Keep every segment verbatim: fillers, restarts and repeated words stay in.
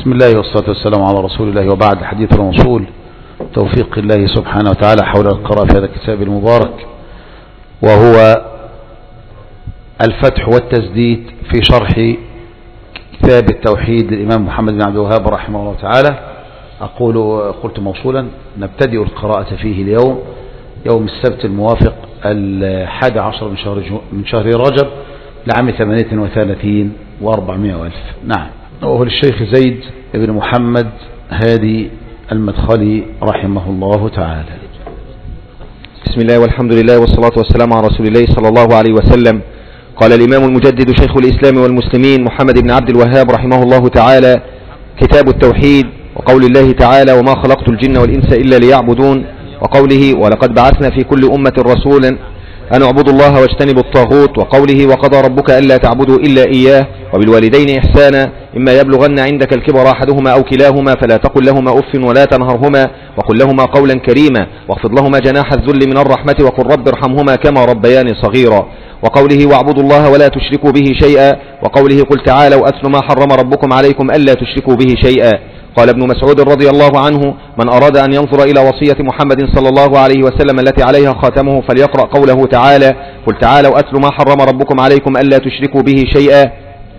بسم الله والصلاة والسلام على رسول الله، وبعد. حديث الموصول توفيق الله سبحانه وتعالى حول القراءة في هذا الكتاب المبارك، وهو الفتح والتسديد في شرح كتاب التوحيد للإمام محمد بن عبد الوهاب رحمه الله تعالى. أقول قلت موصولا نبتدئ القراءة فيه اليوم يوم السبت الموافق الحادي عشر من شهر من شهر رجب لعام ثمانية وثلاثين وأربعمائة ألف. نعم. وهو للشيخ زيد بن محمد هادي المدخلي رحمه الله تعالى. بسم الله والحمد لله والصلاة والسلام على رسول الله صلى الله عليه وسلم. قال الإمام المجدد شيخ الإسلام والمسلمين محمد بن عبد الوهاب رحمه الله تعالى: كتاب التوحيد، وقول الله تعالى: وما خلقت الجن والإنس إلا ليعبدون، وقوله: ولقد بعثنا في كل أمة رسولا أن اعبدوا الله واجتنبوا الطاغوت، وقوله: وقضى ربك ألا تعبدوا إلا إياه وبالوالدين إحسانا، إما يبلغن عندك الكبر أحدهما أو كلاهما فلا تقل لهما أف ولا تنهرهما وقل لهما قولا كريما، واخفض لهما جناح الذل من الرحمة وقل رب ارحمهما كما ربياني صغيرا، وقوله: واعبدوا الله ولا تشركوا به شيئا، وقوله: قل تعالوا أتل ما حرم ربكم عليكم ألا تشركوا به شيئا. قال ابن مسعود رضي الله عنه: من أراد أن ينظر إلى وصية محمد صلى الله عليه وسلم التي عليها خاتمه فليقرأ قوله تعالى: قل تعالوا أتل ما حرم ربكم عليكم ألا تشركوا به شيئا،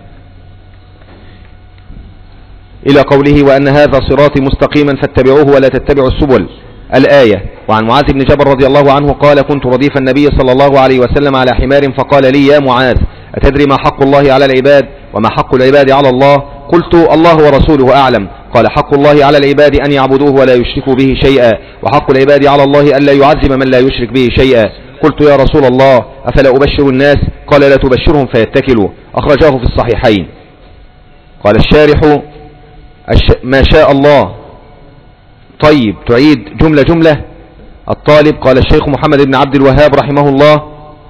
إلى قوله: وأن هذا صراطي مستقيما فاتبعوه ولا تتبعوا السبل، الآية. وعن معاذ بن جبل رضي الله عنه قال: كنت رديف النبي صلى الله عليه وسلم على حمار فقال لي: يا معاذ، أتدري ما حق الله على العباد وما حق العباد على الله؟ قلت: الله ورسوله أعلم. قال: حق الله على العباد أن يعبدوه ولا يشركوا به شيئا، وحق العباد على الله ألا يعذب من لا يشرك به شيئا. قلت: يا رسول الله، أفلا أبشر الناس؟ قال: لا تبشرهم فيتكلوا. أخرجاه في الصحيحين. قال الشارح: ما شاء الله. طيب، تعيد جملة جملة. الطالب: قال الشيخ محمد بن عبد الوهاب رحمه الله: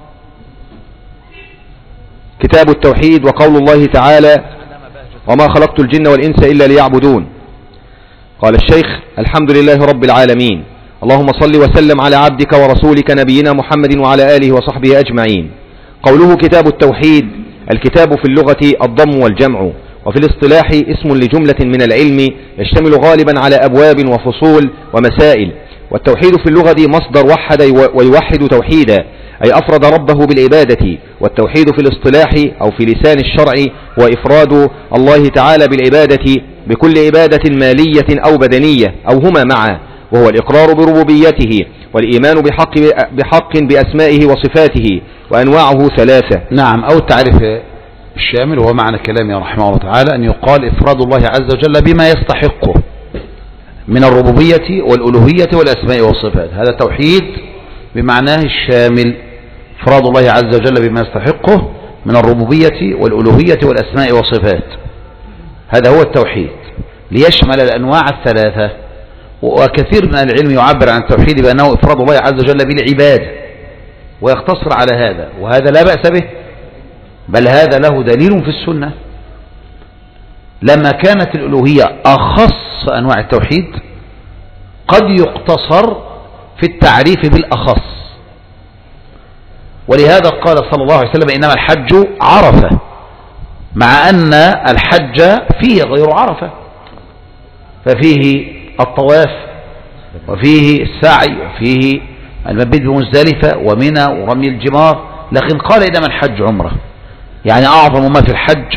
كتاب التوحيد، وقول الله تعالى: وما خلقت الجن والإنس إلا ليعبدون. قال الشيخ: الحمد لله رب العالمين، اللهم صل وسلم على عبدك ورسولك نبينا محمد وعلى آله وصحبه أجمعين. قوله كتاب التوحيد، الكتاب في اللغة الضم والجمع، وفي الاصطلاح اسم لجملة من العلم يشتمل غالبا على أبواب وفصول ومسائل. والتوحيد في اللغة مصدر وحد ويوحد توحيدا، أي أفرد ربه بالعبادة. والتوحيد في الاصطلاح أو في لسان الشرع هو إفراد الله تعالى بالعبادة بكل عبادة مالية أو بدنية أو هما معا، وهو الإقرار بربوبيته والإيمان بحق, بحق بأسمائه وصفاته، وأنواعه ثلاثة. نعم. أو التعريف الشامل وهو معنى كلامه رحمه الله تعالى أن يقال إفراد الله عز وجل بما يستحقه من الربوبية والألوهية والأسماء والصفات. هذا توحيد بمعناه الشامل، إفراد الله عز وجل بما يستحقه من الربوبية والألوهية والأسماء والصفات. هذا هو التوحيد ليشمل الأنواع الثلاثة. وكثير من العلم يعبر عن التوحيد بأنه إفراد الله عز وجل بالعبادة ويقتصر على هذا، وهذا لا بأس به، بل هذا له دليل في السنة. لما كانت الألوهية أخص أنواع التوحيد قد يقتصر في التعريف بالأخص، ولهذا قال صلى الله عليه وسلم: إنما الحج عرفة، مع أن الحج فيه غير عرفة، ففيه الطواف وفيه السعي وفيه المبيت بمزدلفة ومنى ورمي الجمار، لكن قال: إنما الحج عمرة، يعني أعظم ما في الحج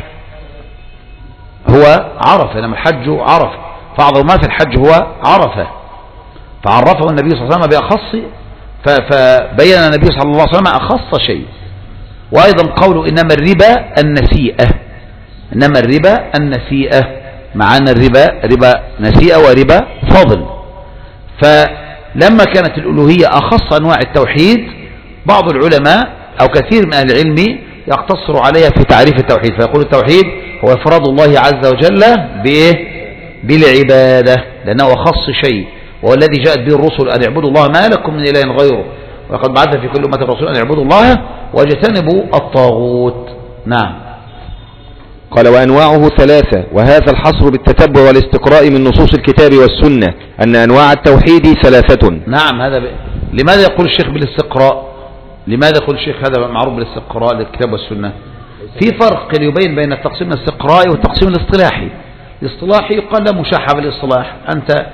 هو عرفة. إنما الحج عرفة، فأعظم ما في الحج هو عرفة، فعرفه النبي صلى الله عليه وسلم بأخص، فبين النبي صلى الله عليه وسلم أخص شيء. وأيضا قوله: إنما الربا النسيئة، إنما الربا النسيئة، مع أن الربا ربا نسيئة وربا فضل. فلما كانت الألوهية أخص أنواع التوحيد، بعض العلماء أو كثير من أهل العلم يقتصر عليها في تعريف التوحيد، فيقول التوحيد هو إفراد الله عز وجل بإيه؟ بالعبادة، لأنه أخص شيء، وهو الذي جاءت به الرسل: أن اعبدوا الله ما لكم من إله غيره، وقد بعث في كل أمة رسول أن اعبدوا الله واجتنبوا الطاغوت. نعم. قال: وأنواعه ثلاثة، وهذا الحصر بالتتبع والاستقراء من نصوص الكتاب والسنة، أن أنواع التوحيد ثلاثة. نعم. هذا ب... لماذا يقول الشيخ بالاستقراء؟ لماذا يقول الشيخ هذا معروف بالاستقراء للكتاب والسنة؟ في فرق يبين بين التقسيم الاستقرائي والتقسيم الاصطلاحي. الاصطلاحي قال لا مشاحة بالاصطلاح، أنت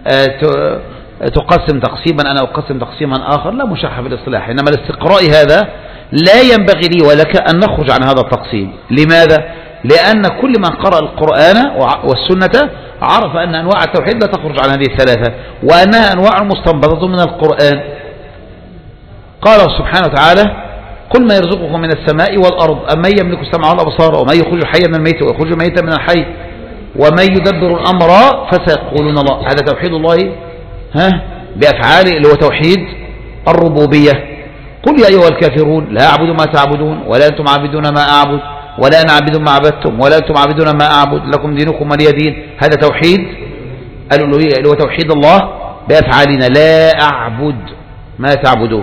تقسم تقسيما أنا أقسم تقسيما آخر، لا مشاحة بالاصطلاح. إنما الاستقراء هذا لا ينبغي لي ولك أن نخرج عن هذا التقسيم. لماذا؟ لأن كل من قرأ القرآن والسنة عرف أن أنواع التوحيد لا تخرج عن هذه الثلاثة، وأنها أنواع مستنبطة من القرآن. قال سبحانه وتعالى قل ما يرزقكم من السماء والأرض أمن يملك السمع والأبصار ومن يخرج الحي من الميت ويخرج الميت من الحي ومن يدبر الأمر فسيقولون الله. هذا توحيد الله ها بأفعاله اللي هو توحيد الربوبية. قل يا أيها الكافرون لا أعبد ما تعبدون ولا أنتم عابدون ما أعبد ولا أنا عابد ما عبدتم ولا أنتم عابدون ما أعبد لكم دينكم ولي دين. هذا توحيد الألوهية اللي هو توحيد الله بأفعالنا، لا أعبد ما تعبدون.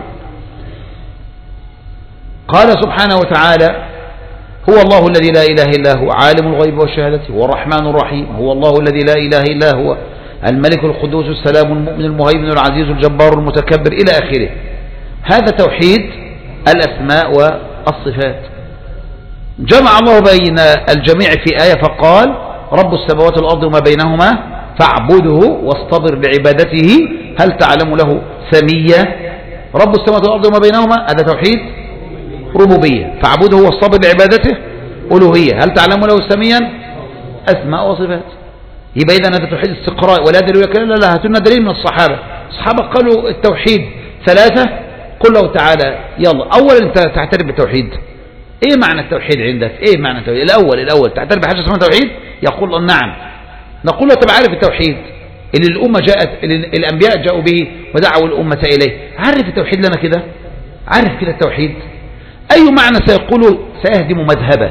قال سبحانه وتعالى هو الله الذي لا إله إلا هو عالم الغيب والشهادة هو الرحمن الرحيم هو الله الذي لا إله إلا هو الملك القدوس السلام المؤمن المهيمن العزيز الجبار المتكبر إلى آخره. هذا توحيد الأسماء والصفات. جمع الله بين الجميع في آية فقال رب السماوات والأرض وما بينهما فاعبده واصطبر لعبادته هل تعلم له سميا. رب السماوات والأرض وما بينهما هذا توحيد ربوبية، فاعبده واصطبر لعبادته ألوهية، هل تعلم له سميا أسماء وصفات. يبقى إذن هذا توحيد استقراء ولا دليل كلا لا لا هاتنا دليل من الصحابة. الصحابة قالوا التوحيد ثلاثة. قل له تعالى يلا أولا أنت تعترف بالتوحيد. إيه معنى التوحيد عندك؟ إيه معنى التوحيد؟ الأول الأول تعترف بحاجة اسمها توحيد؟ يقول نعم. نقول له طب عارف التوحيد اللي الأمة جاءت اللي الأنبياء جاءوا به ودعوا الأمة إليه، عرف التوحيد لنا كده، عرف كده التوحيد أي معنى سيقول سيهدم مذهبه.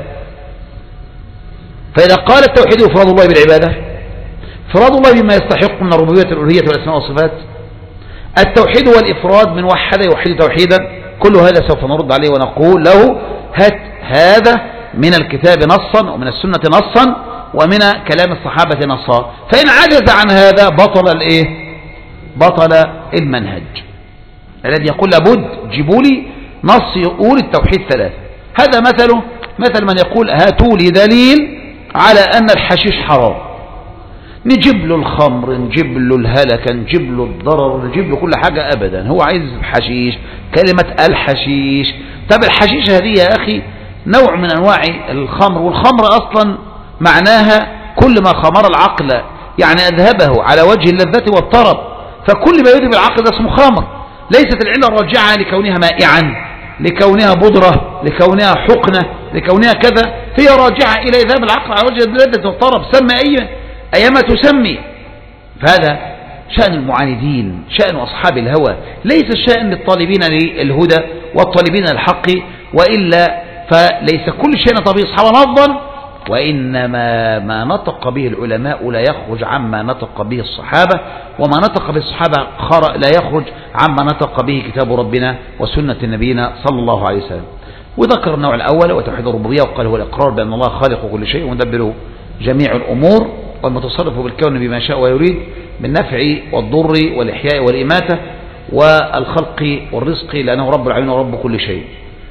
فإذا قال التوحيد إفراد الله بالعبادة، إفراد الله بما يستحق من الربوبية الألوهية والأسماء والصفات. التوحيد هو الإفراد من وحد يوحد توحيدا. كل هذا سوف نرد عليه ونقول له هات هذا من الكتاب نصا ومن السنة نصا ومن كلام الصحابة نصا. فإن عجز عن هذا بطل الإيه؟ بطل المنهج الذي يقول لابد جيبوا لي نص يقول التوحيد ثلاثة. هذا مثله مثل من يقول هاتوا لي دليل على أن الحشيش حرام، نجيب له الخمر نجيب له الهلكة نجيب له الضرر نجيب له كل حاجة. أبدا هو عايز حشيش، كلمة الحشيش. طب الحشيش هذه يا أخي نوع من أنواع الخمر، والخمر أصلا معناها كل ما خمر العقل يعني أذهبه على وجه اللذة والطرب، فكل ما يذهب العقل ده اسمه خمر. ليست العلة الراجعة لكونها مائعا لكونها بودرة لكونها حقنة لكونها كذا، هي راجعة إلى إذهاب العقل على وجه اللذة والطرب. سمى أي أيما تسمي. فهذا شأن المعاندين، شأن أصحاب الهوى، ليس الشأن للطالبين للهدى والطالبين الحق، وإلا فليس كل شيء نطق به الصحابة نظا، وإنما ما نطق به العلماء لا يخرج عما نطق به الصحابة، وما نطق به الصحابة لا يخرج عما نطق به كتاب ربنا وسنة نبينا صلى الله عليه وسلم. وذكر النوع الأول وتوحيد الربوبية، وقال هو الإقرار بأن الله خالق كل شيء ومدبر جميع الأمور والمتصرف بالكون بما شاء ويريد من نفع والضر والإحياء والإماتة والخلق والرزق، لأنه رب العالمين ورب كل شيء.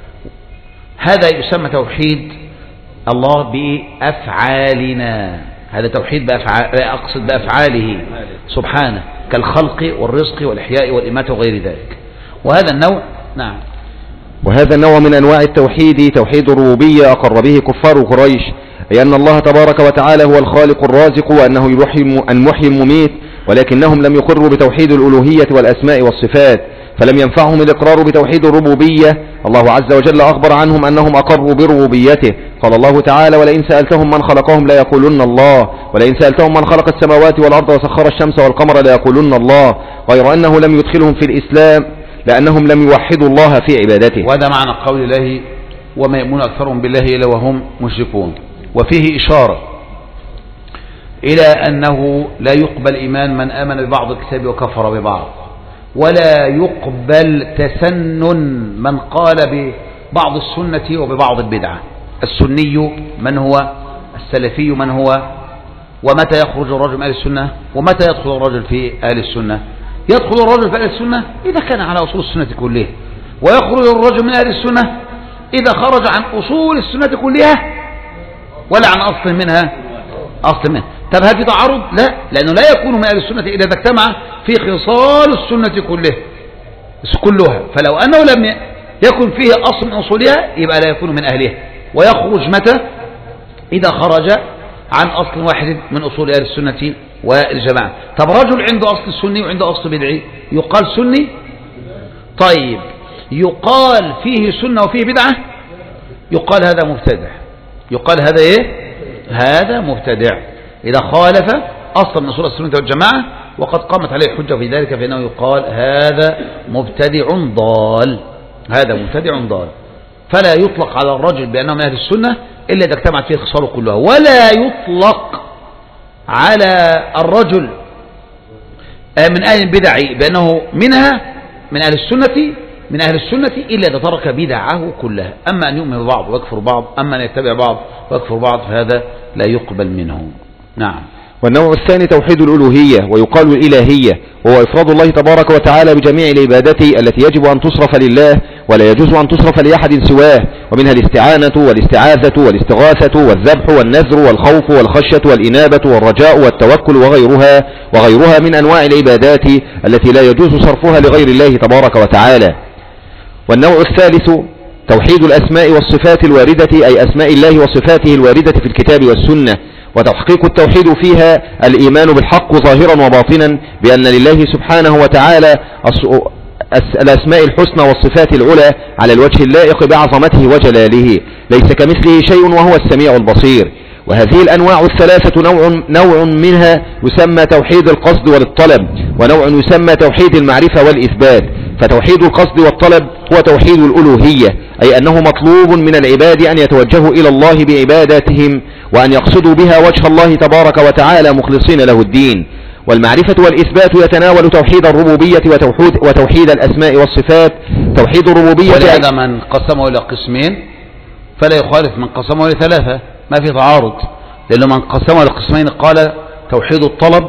هذا يسمى توحيد الله بأفعالنا، هذا توحيد بأفعال أقصد بأفعاله سبحانه كالخلق والرزق والإحياء والإماتة وغير ذلك. وهذا النوع نعم وهذا النوع من أنواع التوحيد توحيد الربوبية أقر به كفار قريش، أي أن الله تبارك وتعالى هو الخالق الرازق وأنه المحيي المميت، ولكنهم لم يقروا بتوحيد الألوهية والأسماء والصفات، فلم ينفعهم الإقرار بتوحيد الربوبية. الله عز وجل أخبر عنهم أنهم أقروا بربوبيته. قال الله تعالى ولئن سألتهم من خلقهم ليقولن الله، ولئن سألتهم من خلق السماوات والأرض وسخر الشمس والقمر ليقولن الله، غير أنه لم يدخلهم في الإسلام لأنهم لم يوحدوا الله في عبادته. وهذا معنى قول الله وما يؤمن أكثرهم بالله إلا وهم مشركون. وفيه إشارة إلى أنه لا يقبل إيمان من آمن ببعض الكتاب وكفر ببعض، ولا يقبل تسنن من قال ببعض السنة وببعض البدعة. السني من هو؟ السلفي من هو؟ ومتى يخرج الرجل من أهل السنة؟ ومتى يدخل الرجل في أهل السنة؟ يدخل الرجل في أهل السنة إذا كان على أصول السنة كلها، ويخرج الرجل من أهل السنة إذا خرج عن أصول السنة كلها ولا عن أصل منها أصل منها. طب هل في تعارض؟ لا، لأنه لا يكون من أهل السنة إلا إذا اجتمع في خصال السنة كلها كلها. فلو أنه لم يكن فيه أصل من أصولها يبقى لا يكون من أهلها، ويخرج متى؟ إذا خرج عن أصل واحد من أصول أهل السنة والجماعة. طب رجل عنده أصل سني وعنده أصل بدعي، يقال سني؟ طيب يقال فيه سنة وفيه بدعة؟ يقال هذا مبتدع. يقال هذا إيه؟ هذا مبتدع إذا خالف أصل من أصول السنة والجماعة وقد قامت عليه الحجة في ذلك، فإنه يقال هذا مبتدع ضال. هذا مبتدع ضال. فلا يطلق على الرجل بأنه من أهل السنة إلا إذا اجتمعت فيه خصاله كلها، ولا يطلق على الرجل من أهل البدع بأنه منها من أهل السنة من أهل السنة إلا إذا ترك بدعه كلها. أما أن يؤمن ببعض ويكفر بعض، أما أن يتبع بعض ويكفر بعض، فهذا لا يقبل منه. نعم. والنوع الثاني توحيد الألوهية ويقال الإلهية، وهو إفراد الله تبارك وتعالى بجميع العبادات التي يجب أن تصرف لله ولا يجوز أن تصرف لأحد سواه، ومنها الاستعانة والاستعاذة والاستغاثة والذبح والنذر والخوف والخشية والإنابة والرجاء والتوكل وغيرها وغيرها من أنواع العبادات التي لا يجوز صرفها لغير الله تبارك وتعالى. والنوع الثالث توحيد الأسماء والصفات الواردة، أي أسماء الله وصفاته الواردة في الكتاب والسنة، وتحقيق التوحيد فيها الإيمان بالحق ظاهرا وباطنا بأن لله سبحانه وتعالى الأسماء الحسنى والصفات العلى على الوجه اللائق بعظمته وجلاله، ليس كمثله شيء وهو السميع البصير. وهذه الأنواع الثلاثة نوع, نوع منها يسمى توحيد القصد والطلب، ونوع يسمى توحيد المعرفة والإثبات. فتوحيد القصد والطلب هو توحيد الألوهية، أي أنه مطلوب من العباد أن يتوجهوا إلى الله بعباداتهم وأن يقصدوا بها وجه الله تبارك وتعالى مخلصين له الدين. والمعرفة والإثبات يتناول توحيد الربوبية وتوحيد, وتوحيد الأسماء والصفات. توحيد الربوبية ولهذا من قسمه إلى قسمين فلا يخالف من قسمه إلى ثلاثة، ما في تعارض، لأنه من قسمه إلى قسمين قال توحيد الطلب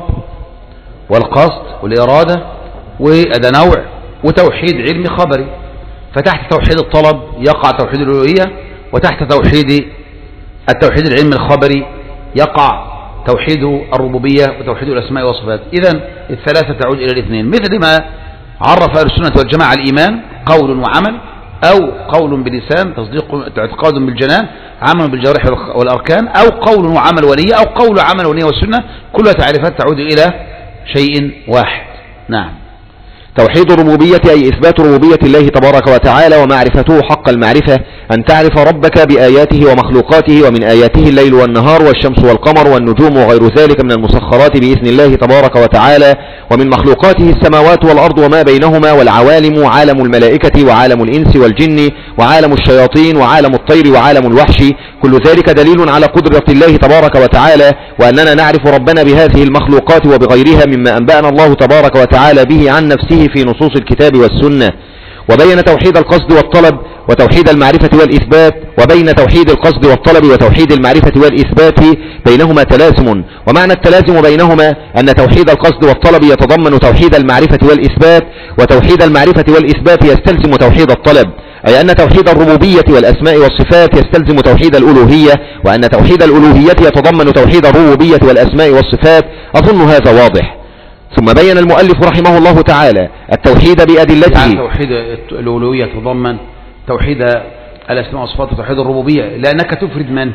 والقصد والإرادة، وهذا نوع، وتوحيد علمي خبري. فتحت توحيد الطلب يقع توحيد الألوهية، وتحت توحيد التوحيد العلمي الخبري يقع توحيد الربوبية وتوحيد الأسماء والصفات. إذن الثلاثة تعود إلى الاثنين، مثل ما عرف أهل السنة والجماعة الإيمان قول وعمل، أو قول بلسان تصديق اعتقاد بالجنان، عمل بالجوارح والأركان، أو قول وعمل ونية، أو قول وعمل ونية والسنة، كلها تعريفات تعود إلى شيء واحد. نعم. توحيد الربوبية أي إثبات ربوبية الله تبارك وتعالى ومعرفته حق المعرفة، أن تعرف ربك بآياته ومخلوقاته، ومن آياته الليل والنهار والشمس والقمر والنجوم وغير ذلك من المسخرات بإذن الله تبارك وتعالى، ومن مخلوقاته السماوات والأرض وما بينهما والعوالم، عالم الملائكة وعالم الإنس والجن وعالم الشياطين وعالم الطير وعالم الوحش. كل ذلك دليل على قدرة الله تبارك وتعالى، وأننا نعرف ربنا بهذه المخلوقات وبغيرها مما أنبأنا الله تبارك وتعالى به عن نفسه في نصوص الكتاب والسنة. وبين توحيد القصد والطلب وتوحيد المعرفة والإثبات، وبين توحيد القصد والطلب وتوحيد المعرفة والإثبات بينهما تلازم. ومعنى التلازم بينهما أن توحيد القصد والطلب يتضمن توحيد المعرفة والإثبات، وتوحيد المعرفة والإثبات يستلزم توحيد الطلب، أي أن توحيد الربوبية والأسماء والصفات يستلزم توحيد الألوهية، وأن توحيد الألوهية يتضمن توحيد الربوبية والأسماء والصفات. أظن هذا واضح. ثم بين المؤلف رحمه الله تعالى التوحيد بأدلته. يعني توحيد الألوهية تضمن توحيد الأسماء والصفات وتوحيد الربوبية، لأنك تفرد من؟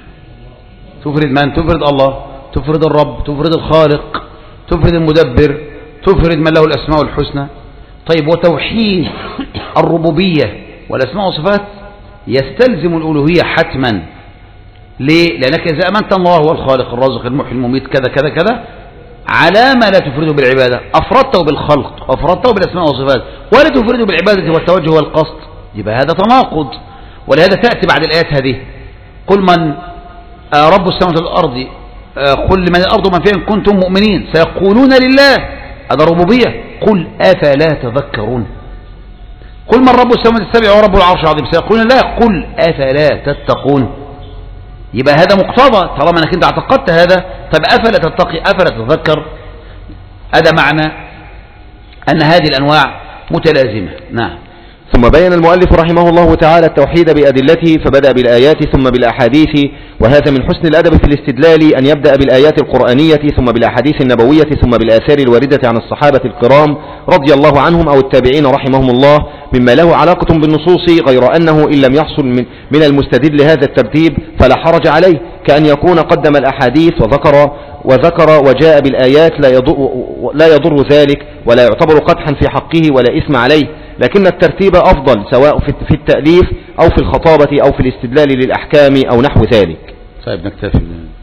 تفرد من؟ تفرد الله، تفرد الرب، تفرد الخالق، تفرد المدبر، تفرد من له الأسماء الحسنى. طيب، وتوحيد الربوبية والأسماء والصفات يستلزم الألوهية حتما. ليه؟ لأنك إذا أمنت الله هو الخالق الرازق المحيي المميت كذا كذا كذا، على ما لا تفرده بالعبادة أفردته بالخلق وأفردته بالأسماء والصفات، ولا تفرده بالعبادة والتوجه والقصد، يبقى هذا تناقض. ولهذا تأتي بعد الآيات هذه: قل من رب السماوات والأرض، قل من الأرض ومن فيها إن كنتم مؤمنين، سيقولون لله، هذا ربوبية. قل أفلا تذكرون. قل من رب السماوات السبع ورب العرش العظيم، سيقولون لله، قل أفلا تتقون. يبقى هذا مقتضى طالما انك انت اعتقدت هذا. طب افلا تتقي، افلا تتذكر، هذا معنى ان هذه الانواع متلازمه. نعم. ثم بين المؤلف رحمه الله تعالى التوحيد بأدلته فبدأ بالآيات ثم بالأحاديث، وهذا من حسن الأدب في الاستدلال أن يبدأ بالآيات القرآنية ثم بالأحاديث النبوية ثم بالآثار الواردة عن الصحابة الكرام رضي الله عنهم أو التابعين رحمهم الله، مما له علاقة بالنصوص، غير أنه إن لم يحصل من, من المستدل هذا الترتيب فلا حرج عليه، كأن يكون قدم الأحاديث وذكر وذكر وجاء بالآيات لا يضر, لا يضر ذلك ولا يعتبر قدحا في حقه ولا إثم عليه، لكن الترتيب أفضل سواء في التأليف أو في الخطابة أو في الاستدلال للأحكام أو نحو ذلك. طيب نكتفي.